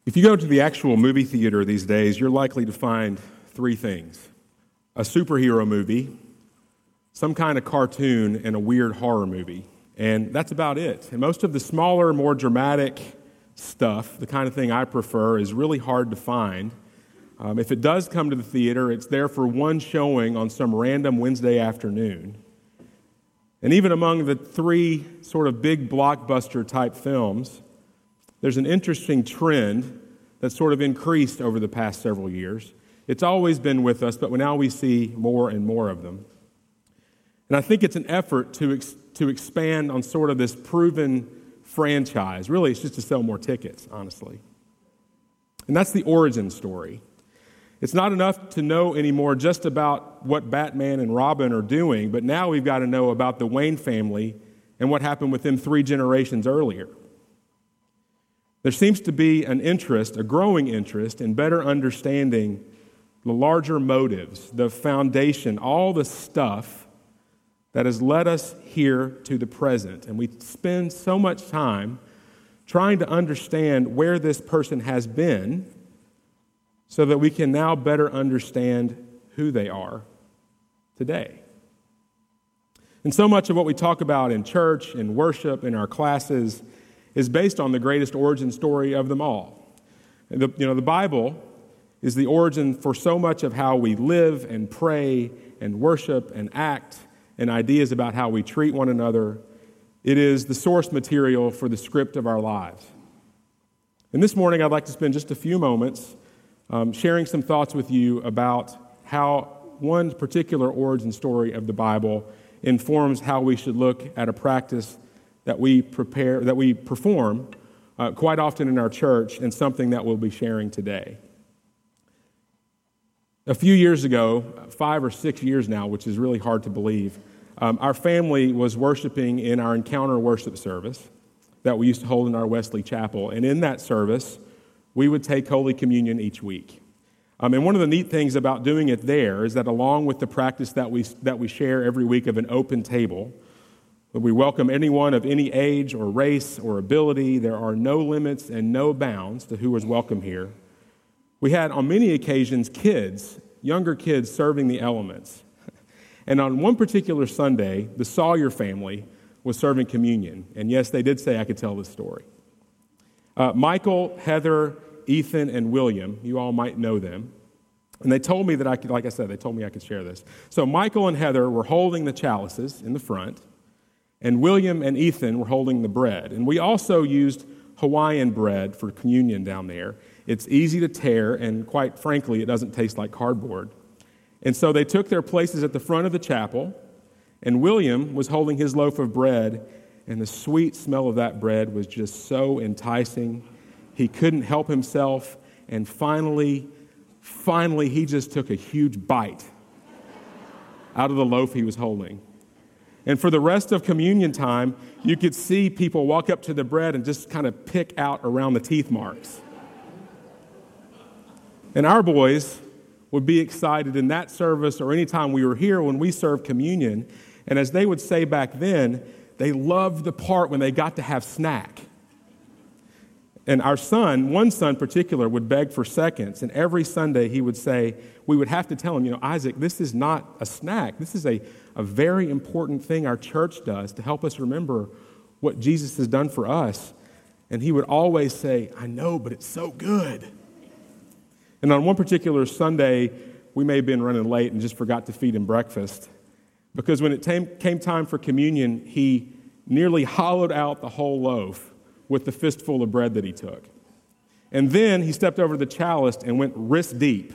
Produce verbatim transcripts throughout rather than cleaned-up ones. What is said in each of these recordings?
If you go to the actual movie theater these days, you're likely to find three things: a superhero movie, some kind of cartoon, and a weird horror movie. And that's about it. And most of the smaller, more dramatic stuff, the kind of thing I prefer, is really hard to find. Um, if it does come to the theater, it's there for one showing on some random Wednesday afternoon. And even among the three sort of big blockbuster type films, there's an interesting trend that's sort of increased over the past several years. It's always been with us, but now we see more and more of them. And I think it's an effort to ex- to expand on sort of this proven franchise. Really, it's just to sell more tickets, honestly. And that's the origin story. It's not enough to know anymore just about what Batman and Robin are doing, but now we've got to know about the Wayne family and what happened with them three generations earlier. There seems to be an interest, a growing interest, in better understanding the larger motives, the foundation, all the stuff that has led us here to the present. And we spend so much time trying to understand where this person has been so that we can now better understand who they are today. And so much of what we talk about in church, in worship, in our classes, is based on the greatest origin story of them all. And the, you know, the Bible is the origin for so much of how we live and pray and worship and act, and ideas about how we treat one another. It is the source material for the script of our lives. And this morning, I'd like to spend just a few moments um, sharing some thoughts with you about how one particular origin story of the Bible informs how we should look at a practice that we prepare, that we perform uh, quite often in our church, and something that we'll be sharing today. A few years ago, five or six years now, which is really hard to believe, um, our family was worshiping in our encounter worship service that we used to hold in our Wesley Chapel. And in that service, we would take Holy Communion each week. Um, and one of the neat things about doing it there is that along with the practice that we that we share every week of an open table, we welcome anyone of any age or race or ability. There are no limits and no bounds to who is welcome here. We had, on many occasions, kids, younger kids, serving the elements. And on one particular Sunday, the Sawyer family was serving communion. And yes, they did say I could tell this story. Uh, Michael, Heather, Ethan, and William, you all might know them. And they told me that I could, like I said, they told me I could share this. So Michael and Heather were holding the chalices in the front, and William and Ethan were holding the bread. And we also used Hawaiian bread for communion down there. It's easy to tear, and quite frankly, it doesn't taste like cardboard. And so they took their places at the front of the chapel, and William was holding his loaf of bread, and the sweet smell of that bread was just so enticing. He couldn't help himself, and finally, finally, he just took a huge bite out of the loaf he was holding. And for the rest of communion time, you could see people walk up to the bread and just kind of pick out around the teeth marks. And our boys would be excited in that service or any time we were here when we served communion. And as they would say back then, they loved the part when they got to have snack. And our son, one son in particular, would beg for seconds. And every Sunday he would say, we would have to tell him, you know, Isaac, this is not a snack. This is a, a very important thing our church does to help us remember what Jesus has done for us. And he would always say, I know, but it's so good. And on one particular Sunday, we may have been running late and just forgot to feed him breakfast. Because when it came, came time for communion, he nearly hollowed out the whole loaf with the fistful of bread that he took. And then he stepped over the chalice and went wrist deep.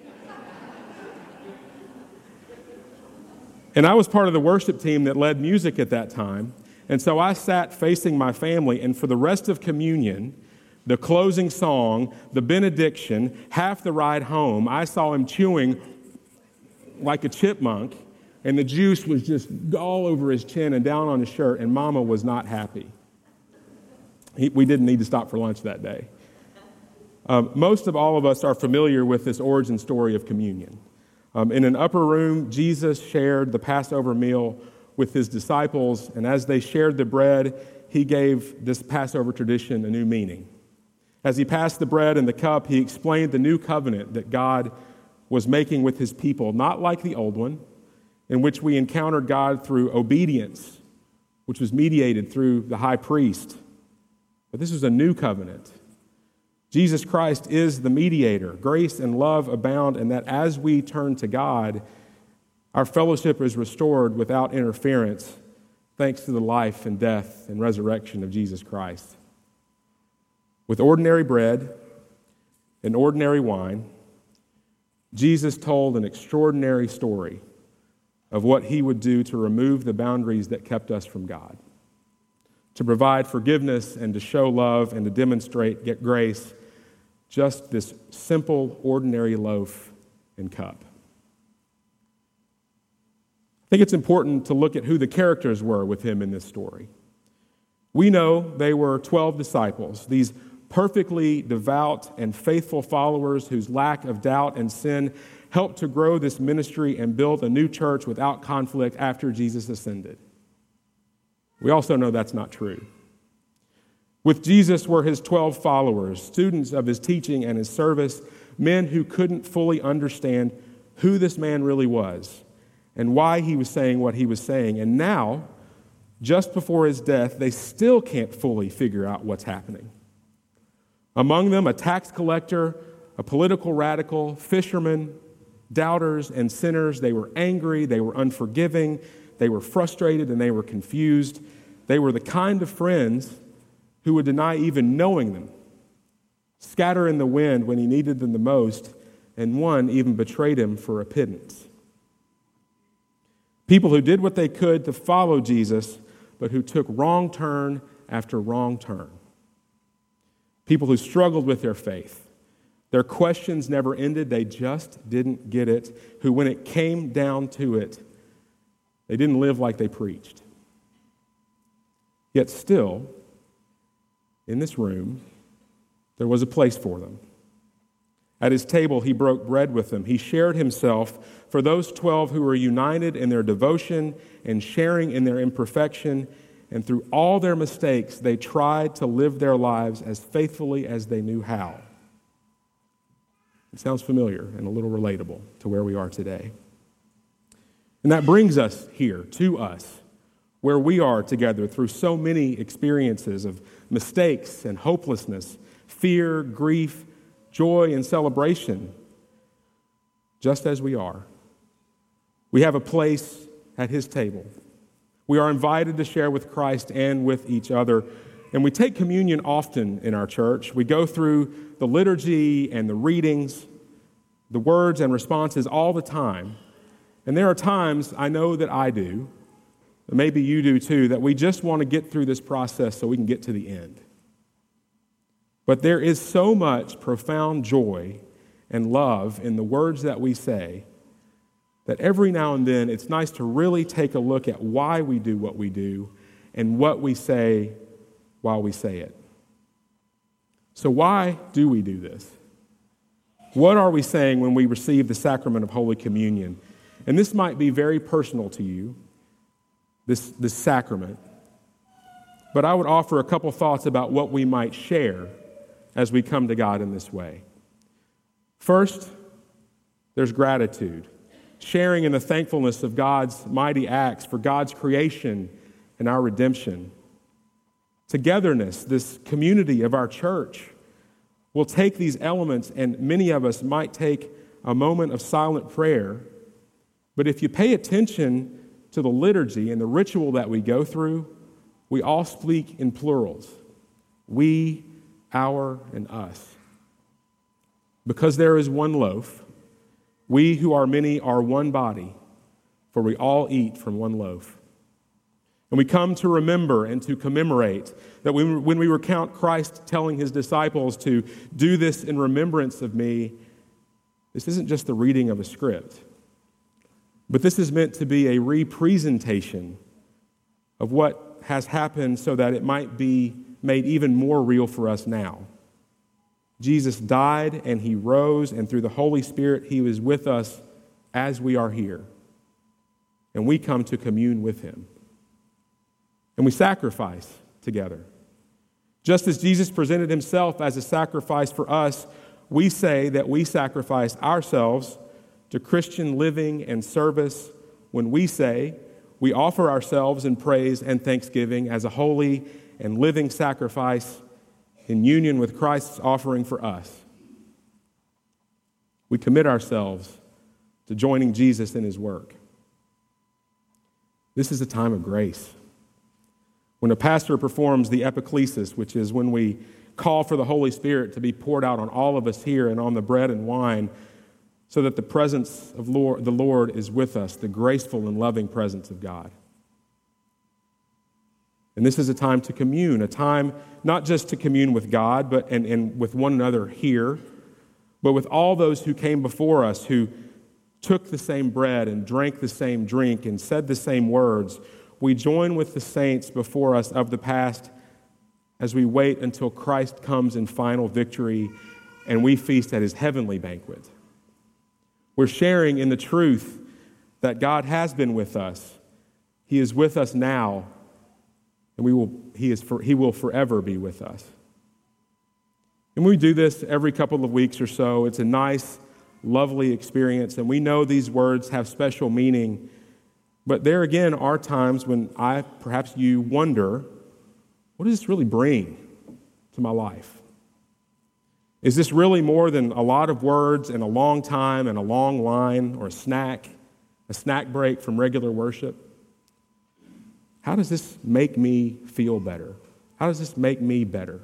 And I was part of the worship team that led music at that time. And so I sat facing my family, and for the rest of communion, the closing song, the benediction, half the ride home, I saw him chewing like a chipmunk, and the juice was just all over his chin and down on his shirt, and Mama was not happy. He, we didn't need to stop for lunch that day. Um, most of all of us are familiar with this origin story of communion. Um, in an upper room, Jesus shared the Passover meal with his disciples, and as they shared the bread, he gave this Passover tradition a new meaning. As he passed the bread and the cup, he explained the new covenant that God was making with his people, not like the old one, in which we encountered God through obedience, which was mediated through the high priest. But this was a new covenant. Jesus Christ is the mediator. Grace and love abound, and that as we turn to God, our fellowship is restored without interference, thanks to the life and death and resurrection of Jesus Christ. With ordinary bread and ordinary wine, Jesus told an extraordinary story of what he would do to remove the boundaries that kept us from God, to provide forgiveness and to show love and to demonstrate get grace, just this simple, ordinary loaf and cup. I think it's important to look at who the characters were with him in this story. We know they were twelve disciples, these perfectly devout and faithful followers whose lack of doubt and sin helped to grow this ministry and build a new church without conflict after Jesus ascended. We also know that's not true. With Jesus were his twelve followers, students of his teaching and his service, men who couldn't fully understand who this man really was and why he was saying what he was saying. And now, just before his death, they still can't fully figure out what's happening. Among them, a tax collector, a political radical, fishermen, doubters, and sinners. They were angry, they were unforgiving, they were frustrated, and they were confused. They were the kind of friends who would deny even knowing them, scatter in the wind when he needed them the most, and one even betrayed him for a pittance. People who did what they could to follow Jesus, but who took wrong turn after wrong turn. People who struggled with their faith. Their questions never ended. They just didn't get it. Who, when it came down to it, they didn't live like they preached. Yet still, in this room, there was a place for them. At his table, he broke bread with them. He shared himself for those twelve who were united in their devotion and sharing in their imperfection. And through all their mistakes, they tried to live their lives as faithfully as they knew how. It sounds familiar and a little relatable to where we are today. And that brings us here, to us, where we are together through so many experiences of mistakes and hopelessness, fear, grief, joy, and celebration, just as we are. We have a place at his table. We are invited to share with Christ and with each other. And we take communion often in our church. We go through the liturgy and the readings, the words and responses all the time. And there are times, I know that I do, and maybe you do too, that we just want to get through this process so we can get to the end. But there is so much profound joy and love in the words that we say that every now and then it's nice to really take a look at why we do what we do and what we say while we say it. So why do we do this? What are we saying when we receive the sacrament of Holy Communion? And this might be very personal to you, this, this sacrament. But I would offer a couple thoughts about what we might share as we come to God in this way. First, there's gratitude. Sharing in the thankfulness of God's mighty acts for God's creation and our redemption. Togetherness, this community of our church, will take these elements, and many of us might take a moment of silent prayer. But if you pay attention to the liturgy and the ritual that we go through, we all speak in plurals. We, our, and us. Because there is one loaf, we who are many are one body, for we all eat from one loaf. And we come to remember and to commemorate that when, when we recount Christ telling his disciples to do this in remembrance of me, this isn't just the reading of a script, but this is meant to be a representation of what has happened so that it might be made even more real for us now. Jesus died and he rose, and through the Holy Spirit, he was with us as we are here. And we come to commune with him. And we sacrifice together. Just as Jesus presented himself as a sacrifice for us, we say that we sacrifice ourselves to Christian living and service when we say we offer ourselves in praise and thanksgiving as a holy and living sacrifice in union with Christ's offering for us. We commit ourselves to joining Jesus in his work. This is a time of grace. When a pastor performs the epiclesis, which is when we call for the Holy Spirit to be poured out on all of us here and on the bread and wine, so that the presence of Lord, the Lord is with us, the graceful and loving presence of God. And this is a time to commune, a time not just to commune with God but and, and with one another here, but with all those who came before us, who took the same bread and drank the same drink and said the same words. We join with the saints before us of the past as we wait until Christ comes in final victory and we feast at his heavenly banquet. We're sharing in the truth that God has been with us. He is with us now, and we will, he, is for, he will forever be with us. And we do this every couple of weeks or so. It's a nice, lovely experience, and we know these words have special meaning. But there again are times when I, perhaps you, wonder, what does this really bring to my life? Is this really more than a lot of words and a long time and a long line or a snack, a snack break from regular worship? How does this make me feel better? How does this make me better?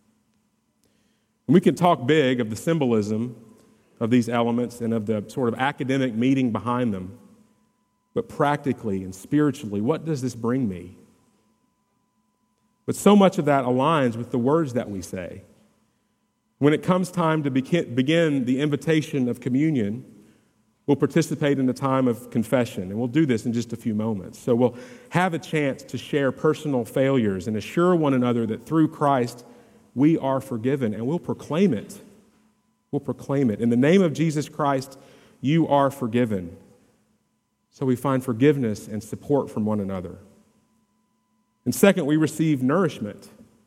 And we can talk big of the symbolism of these elements and of the sort of academic meaning behind them. But practically and spiritually, what does this bring me? But so much of that aligns with the words that we say. When it comes time to begin the invitation of communion, we'll participate in the time of confession, and we'll do this in just a few moments. So we'll have a chance to share personal failures and assure one another that through Christ we are forgiven, and we'll proclaim it. We'll proclaim it. In the name of Jesus Christ, you are forgiven. So we find forgiveness and support from one another. And second, we receive nourishment.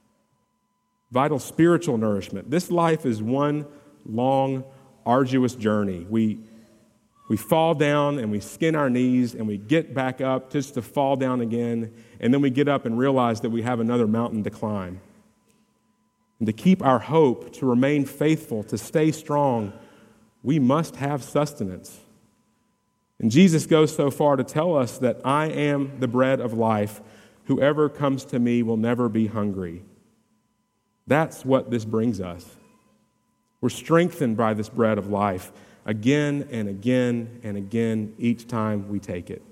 Vital spiritual nourishment. This life is one long, arduous journey. We, we fall down and we skin our knees and we get back up just to fall down again, and then we get up and realize that we have another mountain to climb. And to keep our hope, to remain faithful, to stay strong, we must have sustenance. And Jesus goes so far to tell us that I am the bread of life. Whoever comes to me will never be hungry. That's what this brings us. We're strengthened by this bread of life again and again and again each time we take it.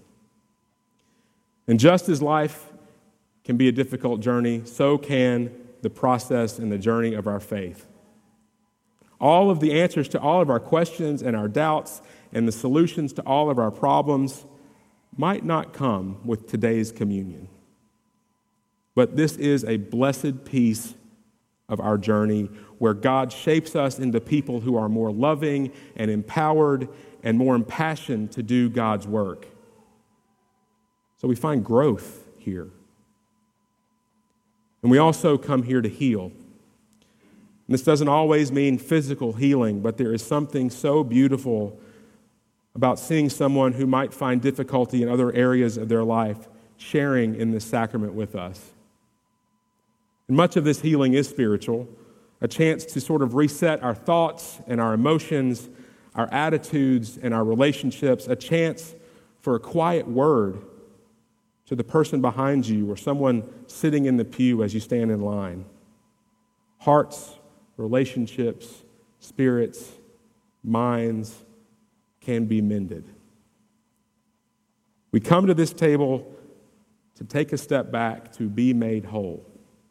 And just as life can be a difficult journey, so can the process and the journey of our faith. All of the answers to all of our questions and our doubts and the solutions to all of our problems might not come with today's communion. But this is a blessed piece of our journey where God shapes us into people who are more loving and empowered and more impassioned to do God's work. So we find growth here. And we also come here to heal. And this doesn't always mean physical healing, but there is something so beautiful about seeing someone who might find difficulty in other areas of their life sharing in this sacrament with us. And much of this healing is spiritual, a chance to sort of reset our thoughts and our emotions, our attitudes and our relationships, a chance for a quiet word to the person behind you or someone sitting in the pew as you stand in line. Hearts, relationships, spirits, minds can be mended. We come to this table to take a step back, to be made whole.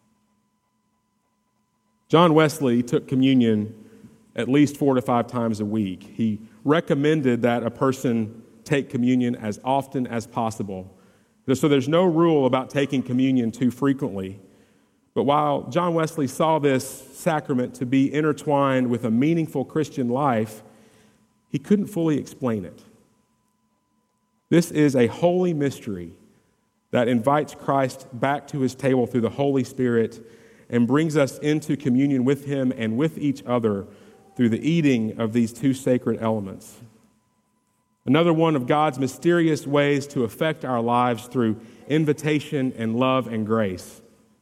John Wesley took communion at least four to five times a week. He recommended that a person take communion as often as possible. So there's no rule about taking communion too frequently. But while John Wesley saw this sacrament to be intertwined with a meaningful Christian life, he couldn't fully explain it. This is a holy mystery that invites Christ back to his table through the Holy Spirit and brings us into communion with him and with each other through the eating of these two sacred elements. Another one of God's mysterious ways to affect our lives through invitation and love and grace.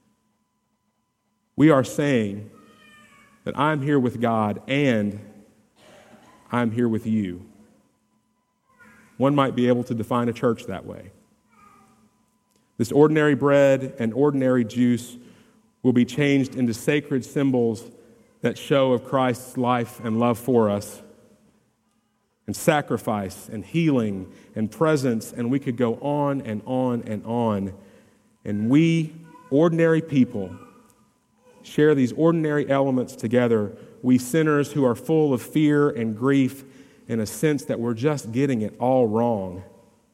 We are saying that I'm here with God and I'm here with you. One might be able to define a church that way. This ordinary bread and ordinary juice will be changed into sacred symbols that show of Christ's life and love for us, and sacrifice and healing and presence, and we could go on and on and on. And we, ordinary people, share these ordinary elements together, we sinners who are full of fear and grief in a sense that we're just getting it all wrong.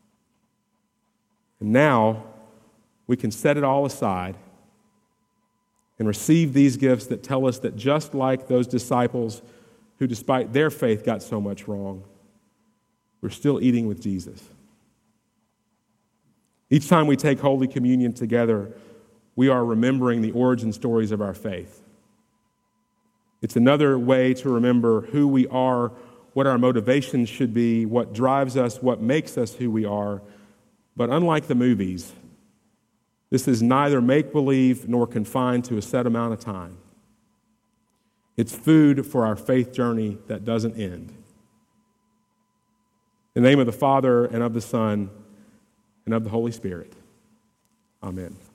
And now we can set it all aside and receive these gifts that tell us that just like those disciples who despite their faith got so much wrong, we're still eating with Jesus. Each time we take Holy Communion together, we are remembering the origin stories of our faith. It's another way to remember who we are, what our motivations should be, what drives us, what makes us who we are. But unlike the movies, this is neither make-believe nor confined to a set amount of time. It's food for our faith journey that doesn't end. In the name of the Father, and of the Son, and of the Holy Spirit. Amen.